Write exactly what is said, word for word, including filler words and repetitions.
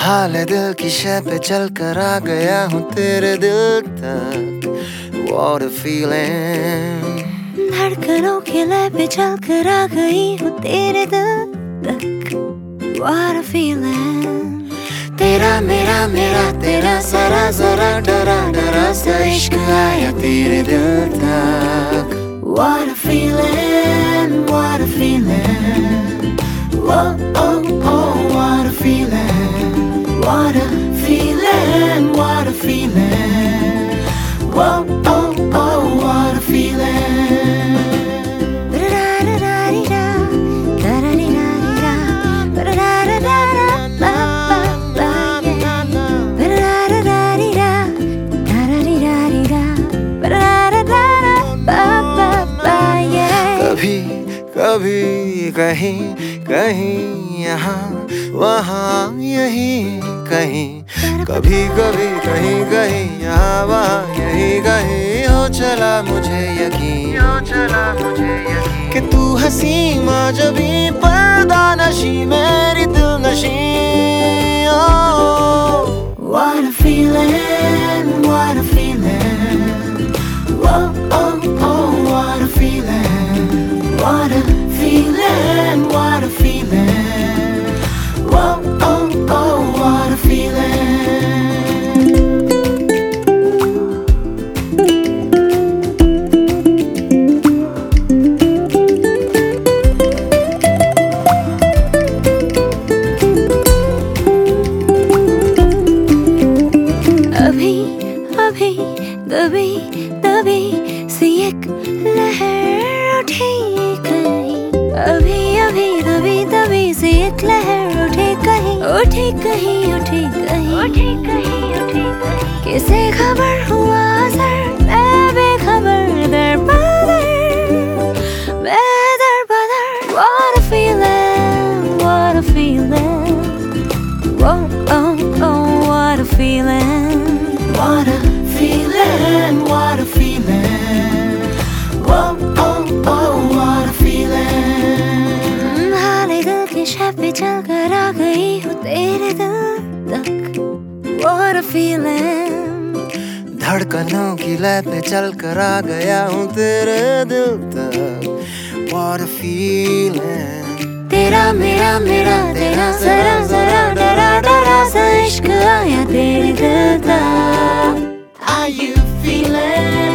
हाल दिल की शय पे चल कर आ गया हूँ तेरे दिल तक। What a feeling। धड़कनों के लय पे चल कर आ गई हूँ तेरे दिल तक। What a feeling। तेरा मेरा मेरा तेरा जरा जरा डरा डरा सा इश्क आया तेरे दिल तक। What a feeling, what a feeling। Oh oh oh what a feeling। What a feeling, what a feeling। Oh oh oh what a feeling। Da-da-da-da-da-da, da-da-da-da-da-da, ba-da-da-da-da-da, ba-ba-ba, ba-da-da-da-da-da, da-da-da-da-da, ba-da-da-da-da-da, ba-ba-ba, yeah। कभी कभी कहीं कहीं यहाँ वहाँ यहीं कहीं, कभी कभी कहीं कहीं यहाँ वहाँ यहीं कहीं। हो चला मुझे यकीन, हो चला मुझे यकीन कि तू हंसी माँ जबी पर्दा नशी मेरी दिल नशी। What a feeling, what a feeling। Oh oh oh what a feeling। What a feeling, what a feeling। Oh oh oh what a feeling। अभी अभी दबी दबी सी एक लहर उठी कहीं। अभी अभी दबी दबी सी एक लहर उठी कहीं, उठी कहीं, उठी कहीं, उठी कहीं, उठी कहीं। किसे खबर हुआ सर मैं बेखबर दर बदर, मैं दर बदर। What a feeling, what a feeling। Whoa, oh, oh, what a feeling। What a feeling, what a feeling। Oh oh oh what a feeling। हाले दिल की शय पे चल कर आ गई हूँ तेरे दिल तक। What a feeling। धड़कनों की लय पे चल कर आ गया हूँ तेरे दिल तक। What a feeling। तेरा मेरा मेरा तेरा जरा जरा डरा डरा सा इश्क आया तेरे दिल तक। Are you feeling?